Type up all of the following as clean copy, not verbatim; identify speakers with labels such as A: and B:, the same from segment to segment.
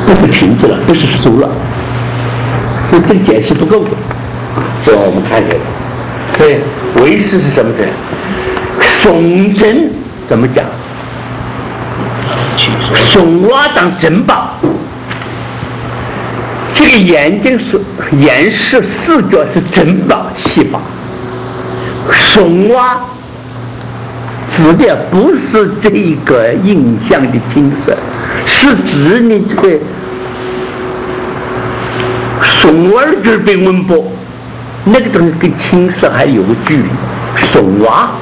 A: 不是停止了，不是输了，这个解释不够的。所以我们看这个，所以唯识是什么呢？宋真怎么讲？宋蛙当珍宝，这个眼睛是眼视视觉是珍宝器宝，宋蛙指的不是这个印象的景色，是指你这个宋蛙就是被文博，那个东西跟青色还有个距离。宋蛙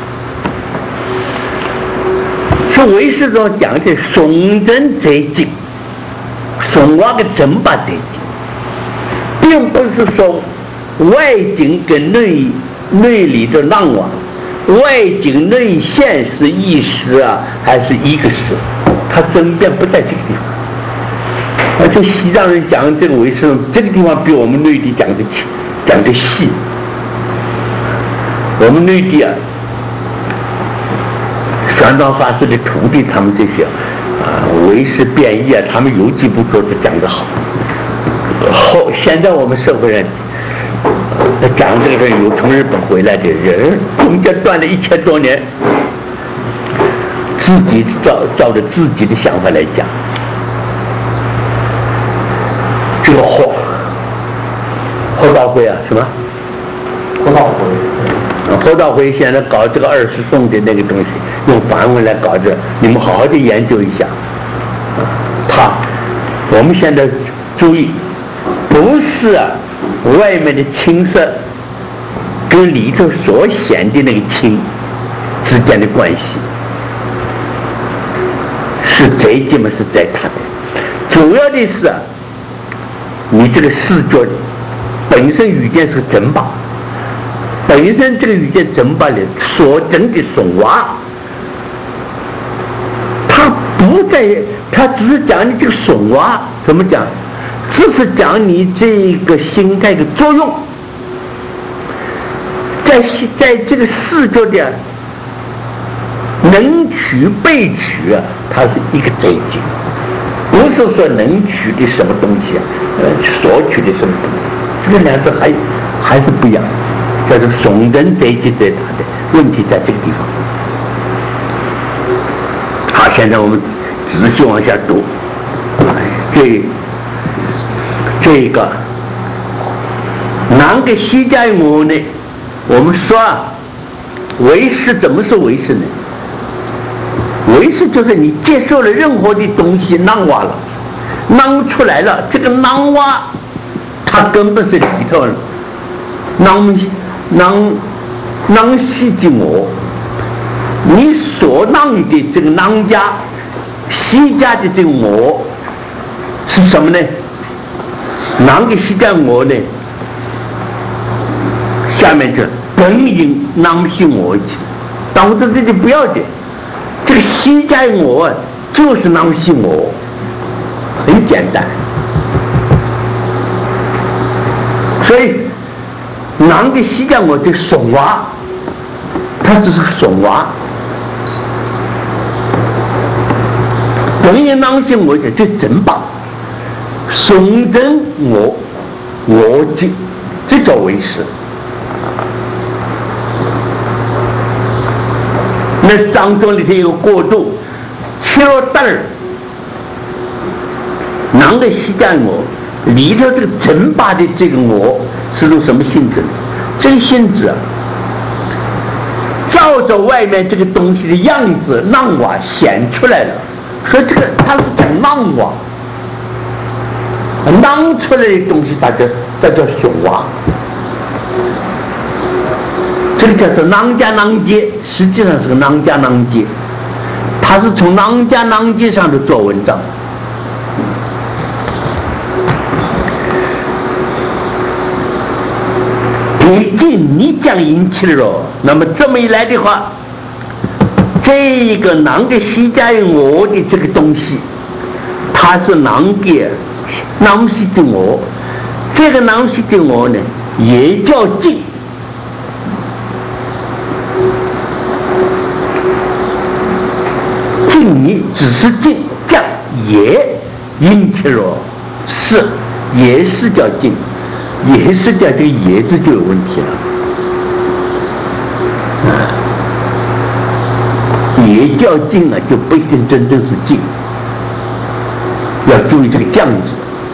A: 是唯识中讲的宋真贼境，宋蛙的珍宝贼境，并不是说外境跟内里的浪娃，外境内现是一时啊，还是一个时？它争辩不在这个地方。而且西藏人讲这个唯识，这个地方比我们内地讲的细。我们内地啊，玄奘法师的徒弟，他们这些唯识辩义啊，他们有几部作品讲得好。现在我们社会人讲这个人有从日本回来的人，中间断了1000多年，自己照着自己的想法来讲。这个侯道辉啊，什么？侯道辉现在搞这个20颂的那个东西，用梵文来搞这，你们好好的研究一下。我们现在注意，不是外面的青色跟里头所显的那个青之间的关系，是贼基本是在他的，主要的是你这个视觉本身语见是珍宝，本身这个语见珍宝里所证的宋蛙，他不在，他只是讲你这个宋蛙怎么讲，只是讲你这个心态的作用，在这个视觉的能取被取啊，它是一个贼境，不是说能取的什么东西所取的什么东西，这个两者还是不一样，叫做宋真贼境在它的问题在这个地方。好，现在我们仔细往下读，这个哪个西家我呢？我们说唯识怎么是唯识呢？唯识就是你接受了任何的东西囊娃了，囊出来了，这个囊娃它根本是里头囊系的我，你所囊的这个囊家西家的这个我是什么呢？哪个西家我呢？下面就本应囊系我去，但我这里不要紧，这个西家我就是囊系我，很简单。所以囊的西家我的宋蛙，它只是个宋蛙，本应囊系我就珍宝，宋真我这叫唯识。那当中里头有过渡，切了蛋儿，哪个西家我里头这个珍宝的这个我是种什么性质呢？这个性质照着外面这个东西的样子囊娃显出来了，所以这个它是讲囊娃，囊出来的东西它叫宋娃。这个叫做囊家囊结，实际上是个囊家囊结，它是从囊家囊结上头做文章。毕竟你讲引起了，那么这么一来的话，这个囊给西家我的这个东西，它是囊给囊系的我，这个囊系的我呢，也叫静。静你只是静，这样也引起了是也是叫净，也是叫这个也字就有问题了。也叫净啊，就不一定真正是净，要注意这个降字。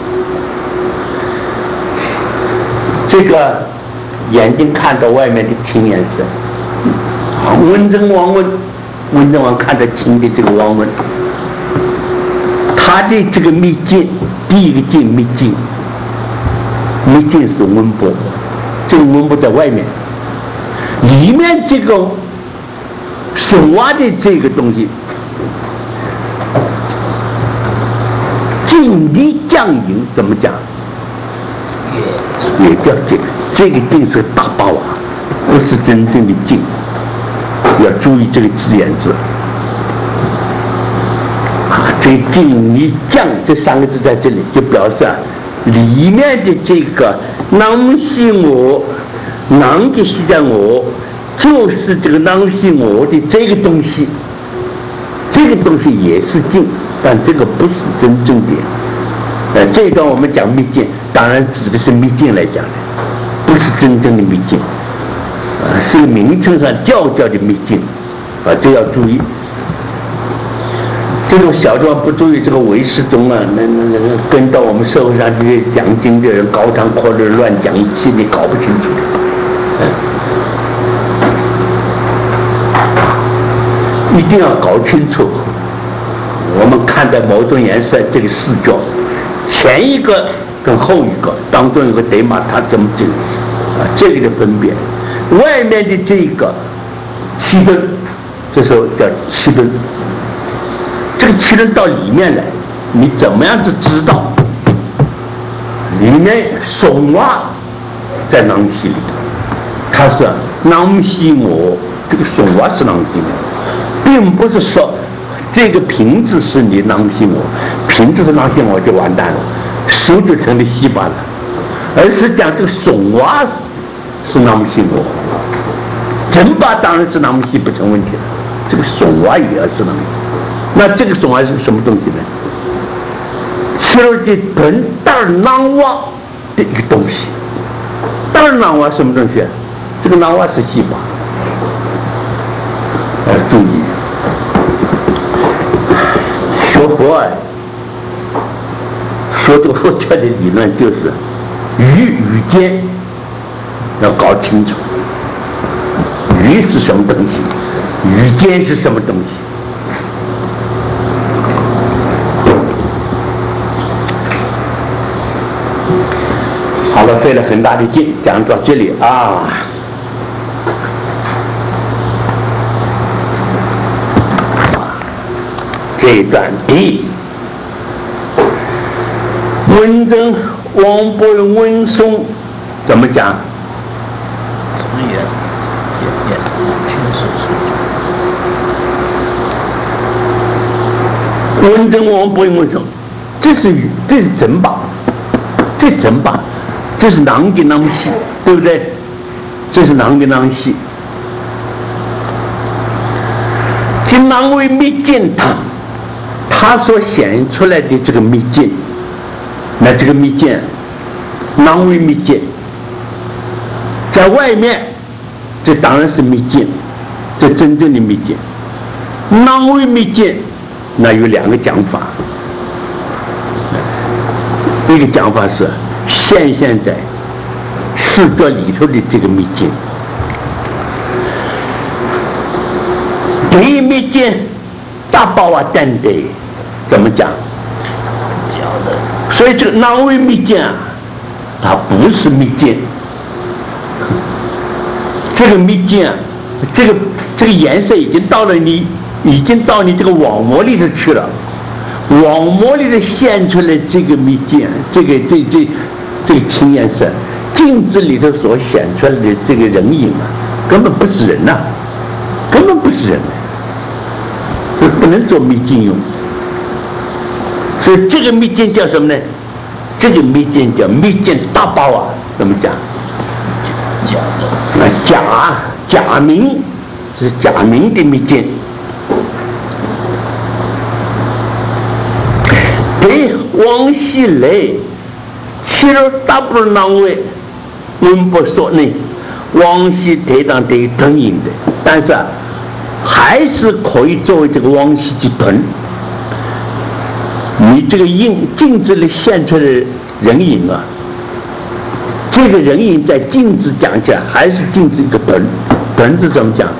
A: 这个眼睛看到外面的青颜色，文征王问，文征王看得清的这个王问，他的这个秘境，第一个境秘境，秘境是温波，这个温波在外面，里面这个手挖的这个东西，境的降营怎么讲？也叫净，这个净是大包啊，不是真正的净，要注意这个字眼字啊。这个净一降这三个字在这里，就表示里面的这个囊系我，囊的系在我，就是这个囊系我的这个东西，这个东西也是净，但这个不是真正的。这一段我们讲秘境，当然指的是秘境来讲的，不是真正的秘境，是个名称上叫的秘境，这要注意。这种小地方不注意，这个唯识宗啊，那跟到我们社会上这些讲经的人高谈阔论乱讲一气，你搞不清楚。一定要搞清楚。我们看待某种颜色这个视角。前一个跟后一个当中有个对码，它怎么这个这个的分别？外面的这个七灯，这时候叫七灯。这个七灯到里面来，你怎么样子知道？里面手挖在囊系里头，它是囊系我，这个手挖是囊系我，并不是说。这个瓶子是你囊系我，瓶子是囊系我就完蛋了，手就成了稀巴了。而是讲这个手挖是囊系我，整把当然是囊系不成问题了，这个手挖也是囊系。那这个手挖是什么东西呢？其实的本大囊挖的一个东西，大囊挖什么东西？这个囊挖是稀巴，要注意。学佛啊，学这个佛教的理论就是语间要搞清楚，语是什么东西，语间是什么东西。好了，费了很大的劲讲到这里啊。这一段第文征王伯文松怎么讲？文征王伯文松，这是整把，这是囊的囊系，对不对？这是囊的囊系，这囊为密见它所显出来的这个密境，那这个密境，囊为密境，在外面，这当然是密境，这真正的密境。囊为密境，那有两个讲法，一个讲法是现在视觉里头的这个密境，对密境大包啊蛋的。怎么讲？所以这个囊为密境啊，它不是密境。这个密境啊，这个颜色已经到你这个网膜里头去了。网膜里头现出来这个密境，这个青颜色，镜子里头所显出来的这个人影啊，根本不是人呐、根本不是人，不能做密境用。所以这个密境叫什么呢？这个密境叫密境大包啊，怎么讲？假名是假名的密境。对，王熙来其实大部分人为文博说呢，王羲得当的吞音的，但是还是可以作为这个王羲之吞。你这个音镜子里现出来的人影啊，这个人影在镜子讲起来还是镜子一个吞，吞字怎么讲？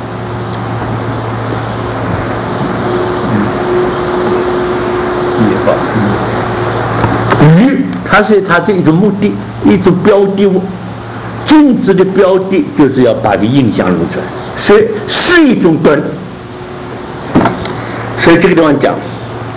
A: 它是一种目的，一种标的物。镜子的标的就是要把这个印象弄出来，所以是一种蹲。所以这个地方讲，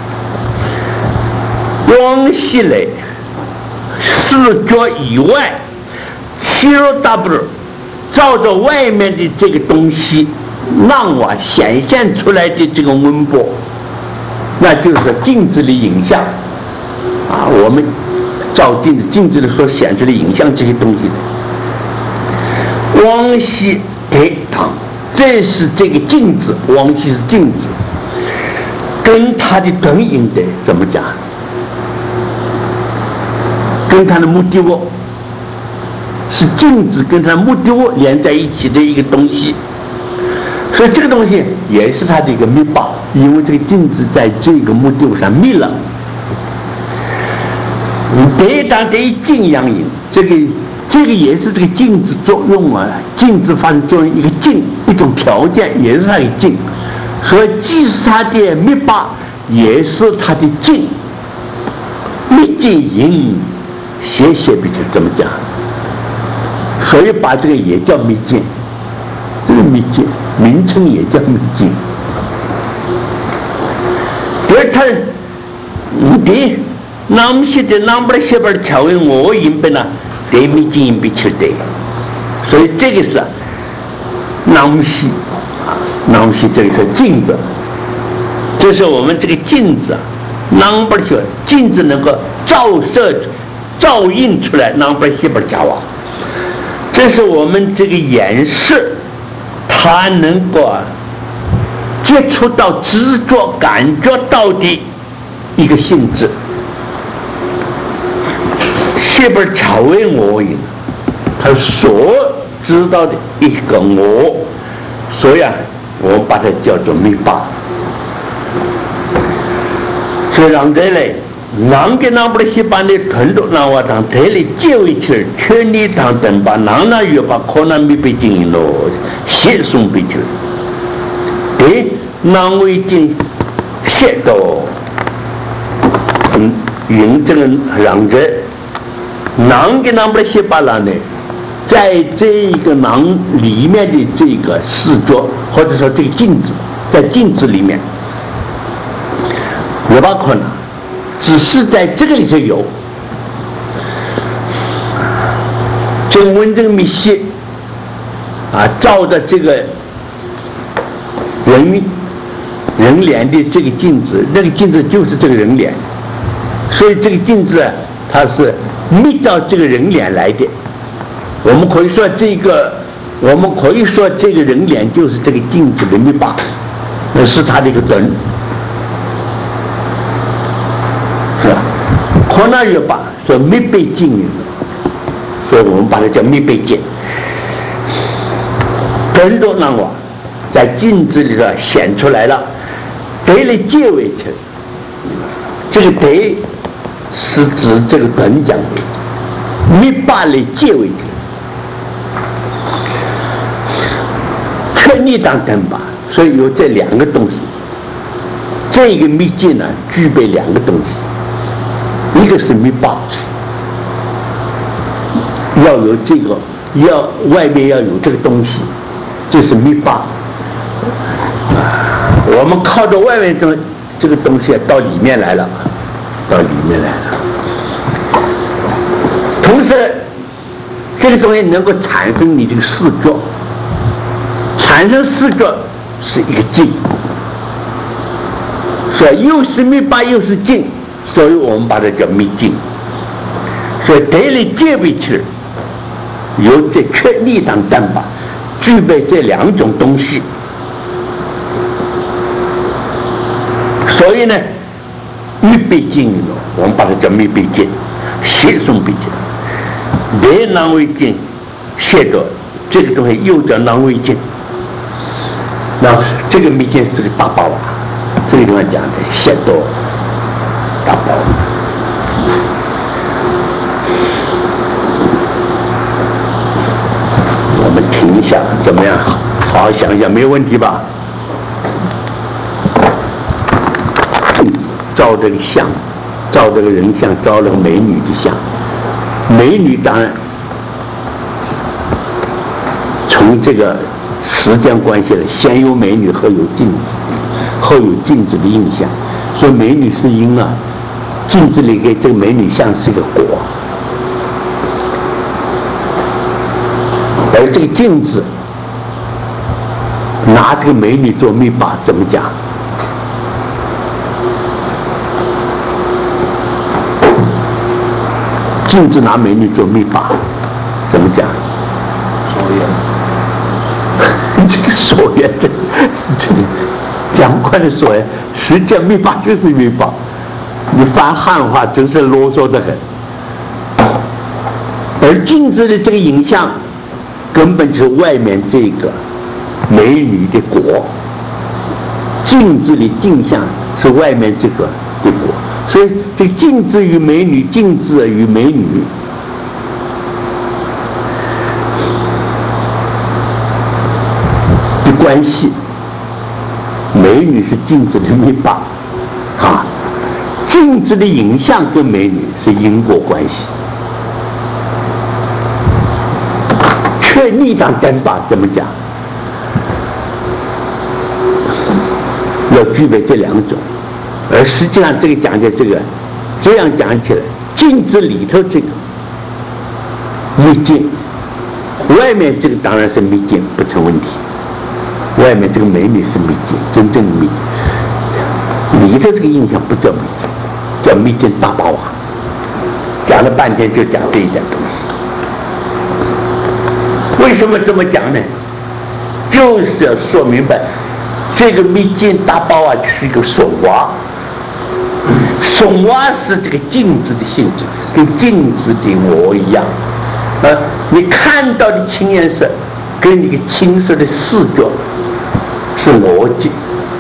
A: 往西来视觉以外，其实大不了照着外面的这个东西，让我显现出来的这个温波，那就是镜子的影像啊，我们照镜子的所显出的影像这些东西的。王羲得堂，这是这个镜子，王羲是镜子，跟他的等影的怎么讲？跟他的目的物是镜子跟他的目的物连在一起的一个东西，所以这个东西也是他的一个密报，因为这个镜子在这个目的物上密了。得当这一镜阳影，这个也是这个镜子作用啊，镜子发生作用一个镜，一种条件也是它的镜，所以既是它的密把，也是它的镜。密镜影，写比就这么讲，所以把这个也叫密镜，这个密镜名称也叫密镜。所以它的那么写的那么的写本条文我引本呢。得密镜必求得，所以这个是南西啊，南西这个是镜子，就是我们这个镜子啊，南边去镜子能够照映出来，南边西边加瓦，这是我们这个眼视，它能够接触到知觉感觉到的一个性质。这本朝为我影，他所知道的一个我，所以我把它叫做密把。所以让这类人给那不的西班的吞入那瓦当，这里结为去全力当真把人那越把可能没被经营了，写送被去，人为经写到，用这个让这。囊给那么些巴拉呢，在这一个囊里面的这个视觉，或者说这个镜子，在镜子里面有把可能，只是在这个里头有。这个文正密写啊，照着这个人脸的这个镜子，那个镜子就是这个人脸，所以这个镜子它是密到这个人脸来的。我们可以说这个人脸就是这个镜子的密把，那是他的一个人，是吧？可那有把说密被镜影，所以我们把它叫密被镜。更多让我在镜子里头显出来了，得了结尾去，这个得。是指这个本讲的密把的结尾的，全力当真把，所以有这两个东西。这个密戒呢，具备两个东西，一个是密把，要有这个，外面要有这个东西，这是密把。我们靠着外面这个东西到里面来了。同时这个东西能够产生你这个视觉，产生视觉是一个镜，所以又是密把又是镜，所以我们把它叫密镜。所以得了戒备去，有这确立当担把，具备这两种东西，所以呢密被镜了，我们把它叫密被镜。 写送笔记，别囊为经写着这个东西又叫囊为经。那这个密经是个大包啊，这个地方讲的写到大包。我们停一下，怎么样？好好想一想，没有问题吧？照这个像，照这个人像，照那个美女的像。美女当然从这个时间关系了，先有美女，后有镜子，后有镜子的印象。所以美女是因啊，镜子里给这个美女像是个果。而这个镜子拿这个美女做密法，怎么讲？镜子拿美女做密法，怎么讲？
B: 所
A: 这个所缘，这个讲快的所缘，实际上密法就是密法。你翻汉话真是啰嗦的很。而镜子的这个影像，根本就是外面这个美女的果，镜子里镜像是外面这个的果，所以这镜子与美女，镜子与美女的关系，美女是镜子的密法啊，镜子的影像跟美女是因果关系。却逆当真法怎么讲？要具备这两种，而实际上这个讲的这个，这样讲起来，镜子里头这个密镜，外面这个当然是密镜，不成问题。外面这个美女是密镜，真正的密镜，里头这个印象不叫密镜，叫密镜大包啊。讲了半天就讲这一点东西。为什么这么讲呢？就是要说明白，这个密镜大包啊是一个松蛙，松蛙是这个镜子的性质，跟镜子的我一样。你看到的青颜色，跟你个青色的视觉是我镜。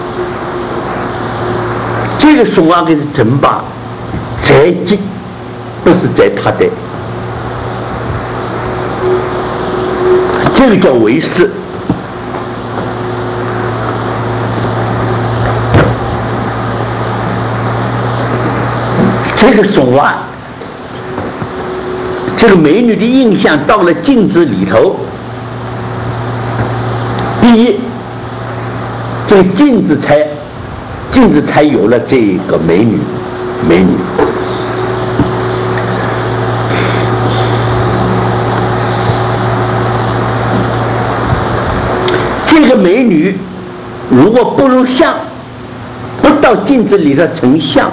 A: 这个松蛙跟真把在镜，不是在他的。这个叫唯识。这个松蛙，这个美女的印象到了镜子里头，第一，这个镜子才有了这个美女。这个美女如果不入相，不到镜子里头成像，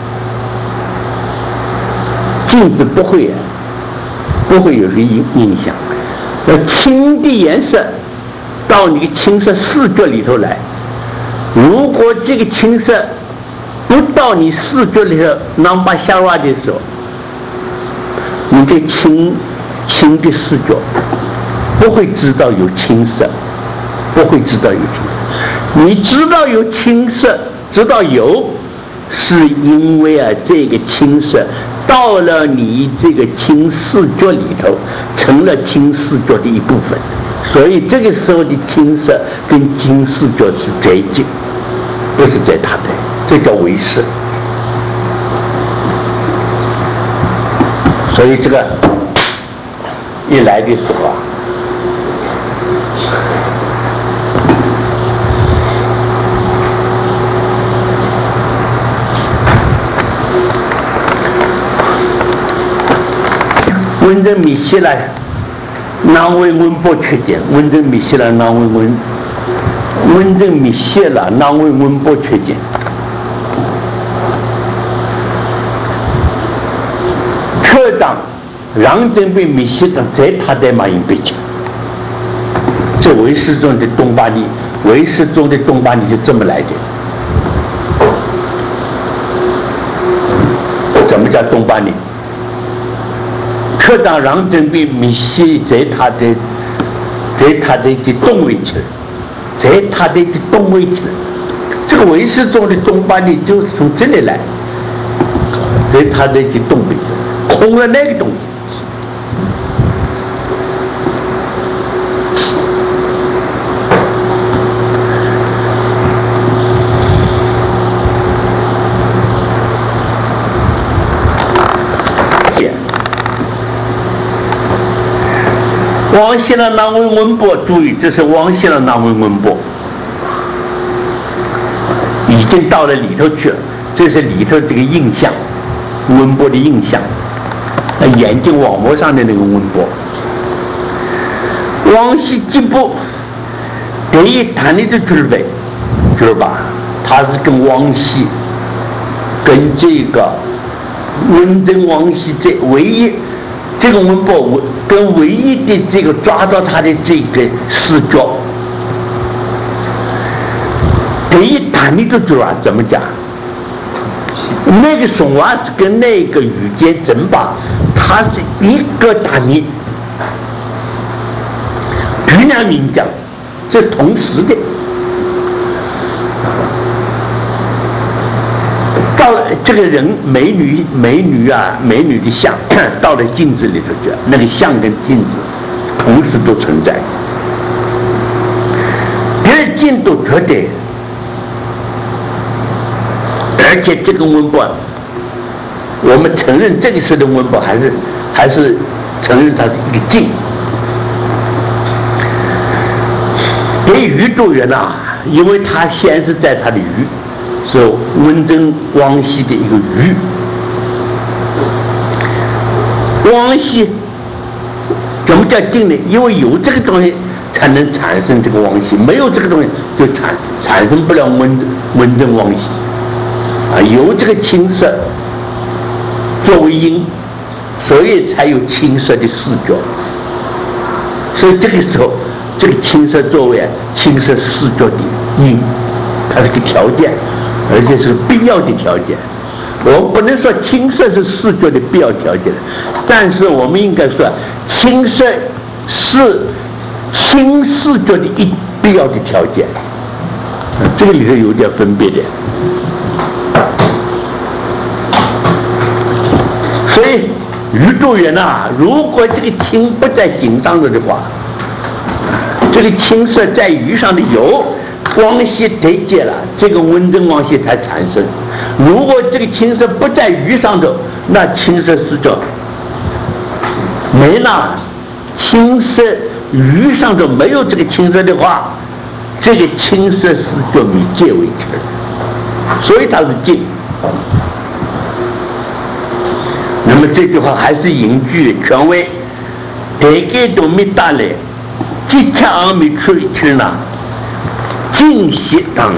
A: 镜子不会有个印象。青的颜色到你的青色视觉里头来，如果这个青色不到你视觉里头能把下挖的时候，你对青的视觉不会知道有青色，不会知道有青色。你知道有青色，知道有，是因为这个青色到了你这个青视觉里头，成了青视觉的一部分，所以这个时候的青色跟青视觉是在近，不是在它的，这叫唯识。所以这个一来的时候文人米西来，南为文博缺见；文人米西来，南为文人米西了，南为文博缺见。缺当让真被米西当在他的马英被讲，这唯识中的东巴尼，唯识中的东巴尼就这么来的。怎么叫东巴尼？ 科长让准备米西在他的东位去，在他的东位去，这个魏世忠的东巴呢，就是从这里来，在他的东位去，空了那个东西。王熙了南为文博，注意，这是王熙了南为文博，已经到了里头去了。这是里头这个印象，文博的印象，眼睛网膜上的那个文博。王熙进步，第一谈的是准备，知道吧？他是跟王熙，跟这个文征王熙这唯一。这个文博跟唯一的这个抓到他的这个视角，第一谈的就知道怎么讲。那个宋娃子跟那个宇间争霸，他是一个大名，徐良名将，这同时的。到了这个人美女的像到了镜子里头去，那个像跟镜子同时都存在。第二镜都觉得，而且这个文博，我们承认这个时候的文博还是承认它是一个镜。给于周元呐，因为他先是在他的于。是文征王熙的一个鱼，王熙怎么叫定呢？因为有这个东西才能产生这个王熙，没有这个东西就产生不了文征王熙啊。有这个青色作为因，所以才有青色的视觉。所以这个时候，这个青色作为青色视觉的因，它是个条件。而且是必要的条件，我们不能说青色是视觉的必要条件，但是我们应该说青色是新视觉的一必要的条件，这个里头有点分别的。所以宇宙人啊，如果这个青不在形上的话，这个青色在鱼上的有。王熙得解了，这个文征王熙才产生。如果这个青色不在鱼上头，那青色视觉没了。青色鱼上头没有这个青色的话，这个青色视觉没借为止，所以它是净。那么这句话还是引据权威，大概都没带来，几天而没去呢。尽息等，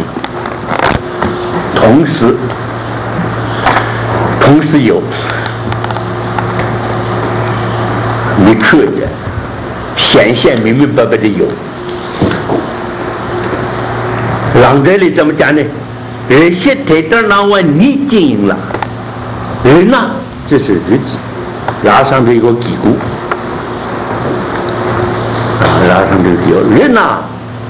A: 同时有，你看见显现明明白白的有。让这里怎么讲呢？人些抬头让我你经营了，人呢，这是日子，拉上头一个脊骨，拉上头有人呐。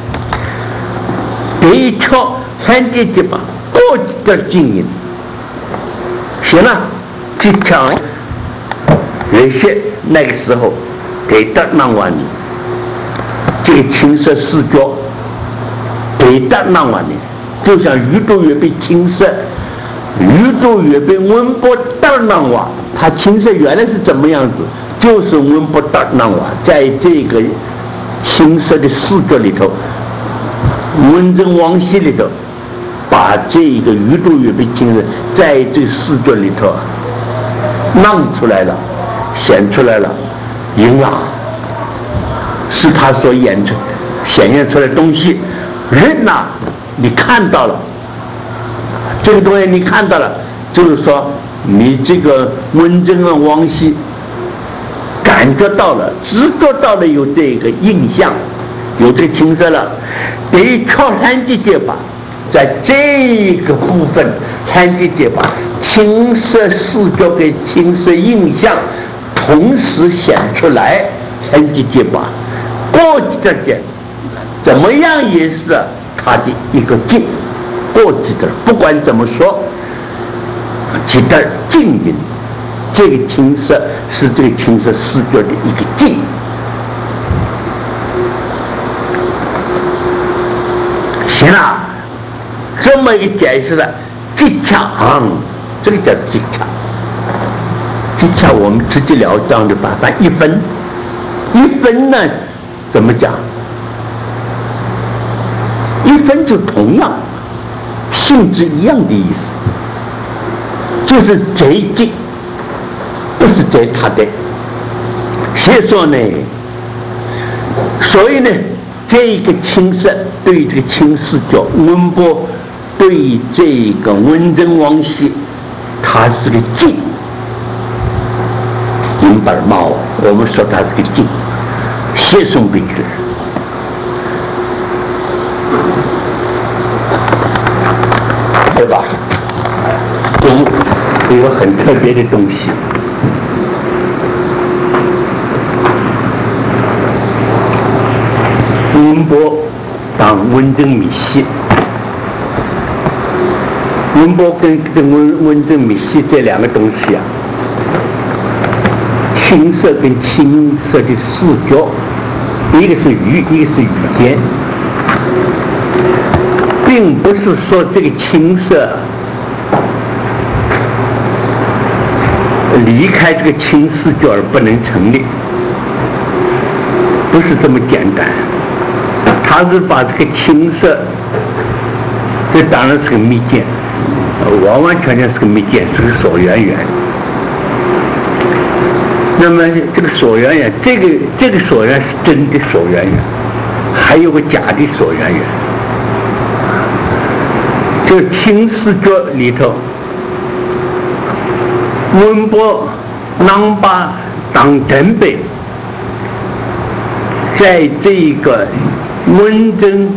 A: 这一条三阶级吧，多点经营，行了，这条人些那个时候给得那完的，这个青色视觉给得那完的，就像宇宙月被青色，宇宙月被文博得那完，它青色原来是怎么样子？就是文博得那完，在这个青色的视觉里头。文征王熙里头，把这个宇宙月被青色在这视觉里头弄出来了，显出来了，因啊，是他所显现出来的东西。人呐，你看到了这个东西，你看到了，就是说你这个文征啊、王熙感觉到了、知觉到了有这个印象，有这个青色了。对于超三级解法，在这个部分三级解法，青色视觉跟青色印象同同时显出来，成绩结巴，过去的点怎么样也是他的一个境，过去的不管怎么说，其的境音，这个青色是这个青色视觉的一个境。行了，这么一解释了技巧，这个叫技巧。技巧我们直截了当的把它一分呢，怎么讲？一分就同样性质一样的意思，就是贼技，不是贼他的。所以说呢，所以呢，这一个青色对于这个青视角，温波对于这个温真王系，它是个镜，银本帽，我们说它是个镜，谢松宾客，对吧？都有很特别的东西。温波当温真米系，温波跟温真米系这两个东西啊，青色跟青色的视觉，一个是语，一个是语间，并不是说这个青色离开这个青视觉而不能成立，不是这么简单。他是把这个青色，这当然是个密件，完完全全是个密件，是个所缘缘。那么这个所缘缘，这个所缘是真的所缘缘，还有个假的所缘缘。这青视觉里头，温波囊巴当真北，在这个温真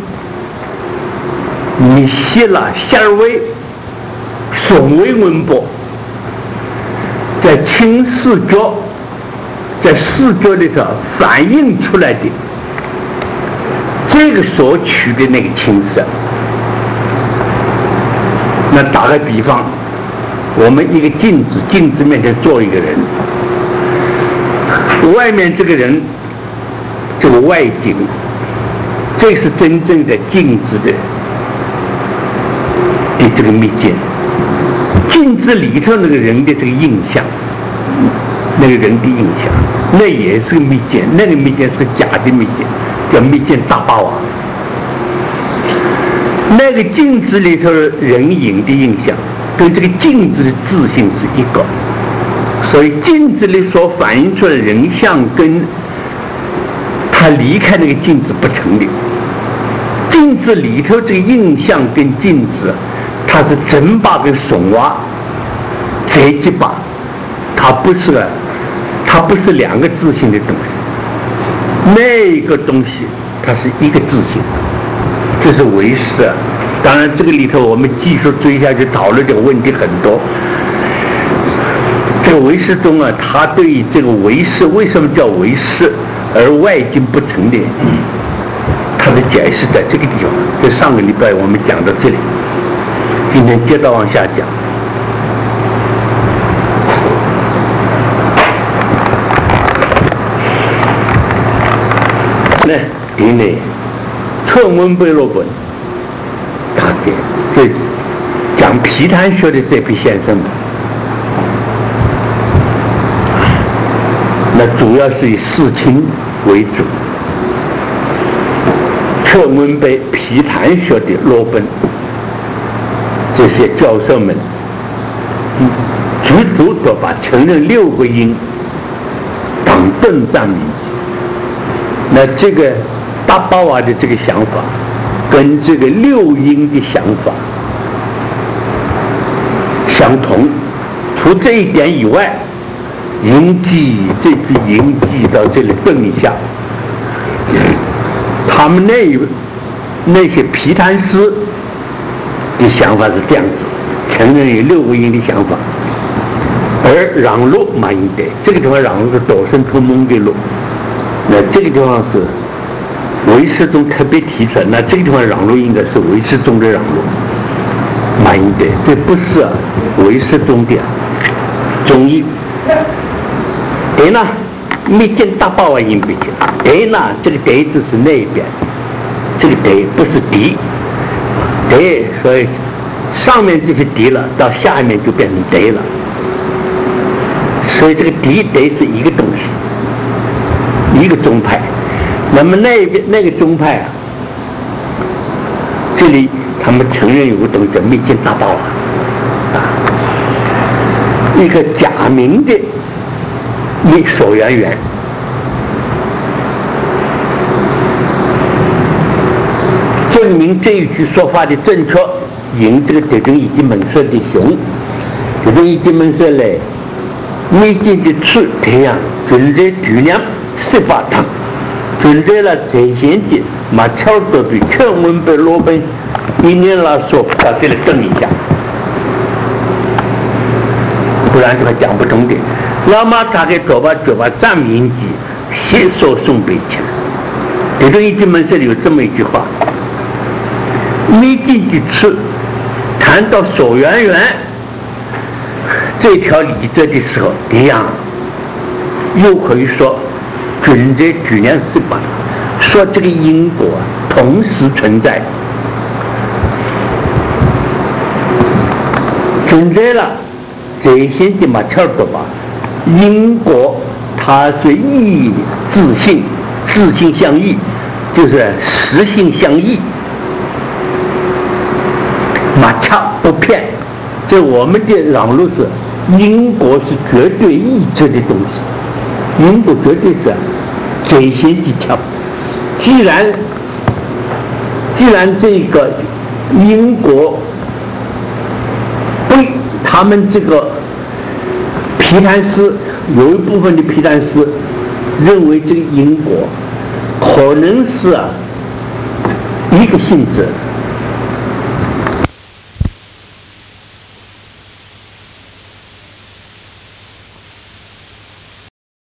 A: 米西了下位损为温波，在青视觉在视觉里头反映出来的这个所取的那个青色。那打个比方，我们一个镜子，镜子面前坐一个人，外面这个人这个外景，这是真正的镜子的这个密件，镜子里头那个人的这个印象，那个人的印象，那也是个密件，那个密件是假的密件，叫密件大巴瓦。那个镜子里头人影的印象跟这个镜子的自性是一个，所以镜子里所反映出来的人像跟他离开那个镜子不成立。镜子里头这个印象跟镜子，它是真把跟怂娃贼几把，它不是两个自性的东西，那个东西它是一个自性，这是唯识。当然这个里头我们继续追下去讨论这个问题很多。这个唯识中啊，他对于这个唯识为什么叫唯识而外境不成立，他的解释在这个地方。在上个礼拜我们讲到这里，今天接着往下讲。那因为春温贝洛本大概这讲皮谈学的这批先生们，那主要是以世亲为主，春温贝皮谈学的罗本这些教授们，足足都把承认6个音当顿赞名。那这个大巴瓦的这个想法跟这个6音的想法相同，除这一点以外，音记这句音记到这里顿一下，他们那些皮谈师的想法是这样子，承认有6个音的想法。 而让路马应得，这个地方让路是多生土蒙的路，那这个地方是唯识宗特别提出来，那这个地方让路应该是唯识宗的让路，马应得，这不是唯识宗的宗义。对呢，没见大报啊，应不见。对呢，这个对字是那一边，这个对不是敌，对，所以上面这些敌了，到下面就变成对了。所以这个敌对是一个东西，一个宗派。那么那个宗派啊，这里他们承认有个东西叫密见大报啊，一个假名的所缘缘。证明这一句说法的正确，因这个德中一级门社的雄，德中一级门社嘞，密见的处这样存在巨量18趟，存在了在线的马超多比全文本罗本一年来说他这里等一下，不然这个讲不通的。那么他给就把占名记写说送北去了。德中一级门社里有这么一句话。密见的处谈到所缘缘这条理则的时候，这样又可以说存在巨量18，说这个因果同时存在，存在了这些的嘛跳的吧，因果它是异自性相异，就是实性相异。马超不骗，这我们的让路是因果是绝对意志的东西，因果绝对是最先技巧。既然这个因果对他们这个批判师有一部分的批判师认为这个因果可能是一个性质。